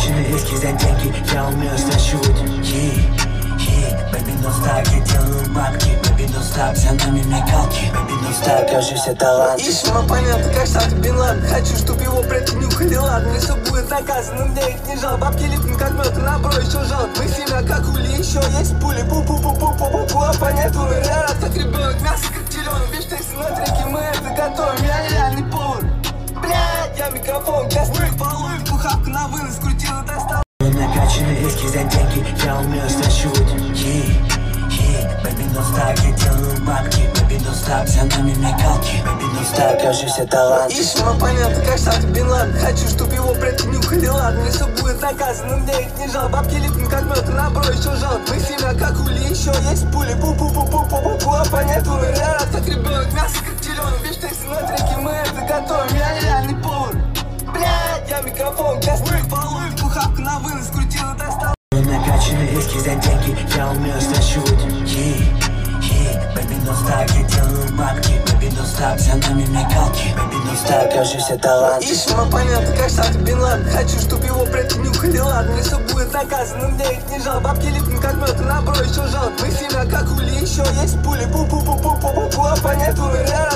Накачанный риски за деньги, я умею стащивать. Baby, no stop, я делаю бабки. Baby, no stop, за нами мигалки. Baby, no stop, кажи все таланты. Ищем оппонента, как Саду Бен Ладен. Хочу, чтоб его предки нюхали, ладно. Мне все будет наказано, мне их не жал. Бабки липнут, как мед, и набро еще жал. Мы семья, как ули, еще есть пули. Пу-пу-пу-пу-пу-пу-пу. Оппонент умирает, как ребенок. Мясо, как теленок, бифштексы на треке. Мы это готовим, я реальный повар. Блядь, я микрофон, кастрюль, половинку, хапку на вынос, крутил и достал. Накачанный риски за деньги, я умею стащивать. Baby, no stop, я делаю бабки. Baby, no stop, за нами мигалки. Baby, no stop, кажи все таланты. Ищем оппонента, как Саду Бен Ладен. Хочу, чтоб его предки нюхали, ладно. Мне все будет наказано, мне их не жал. Бабки липнут, как мед, и набро еще жал. Мы семья, как ули, еще есть пули. Пу-пу-пу-пу-пу-пу-пу. Оппонент умирает, как ребенок. Мясо, как теленок, бифштексы на треке. Мы это готовим, я реальный повар. Блядь, я микрофон, кастрюль, половинку, хапку на вынос, крутил и достал. Накачанный риски за деньги, я умею стащивать. Baby, no stop, я делаю бабки. Baby, no stop, за нами мигалки. Baby, no stop, кажи все таланты. Ищем оппонента, как Саду Бен Ладен. Хочу, чтоб его предки нюхали, ладно. Мне все будет наказано, мне их не жал. Бабки липнут, как мед, и набро еще жал. Мы семья, как ули, еще есть пули. Пу-пу-пу-пу-пу-пу. Оппонент умирает.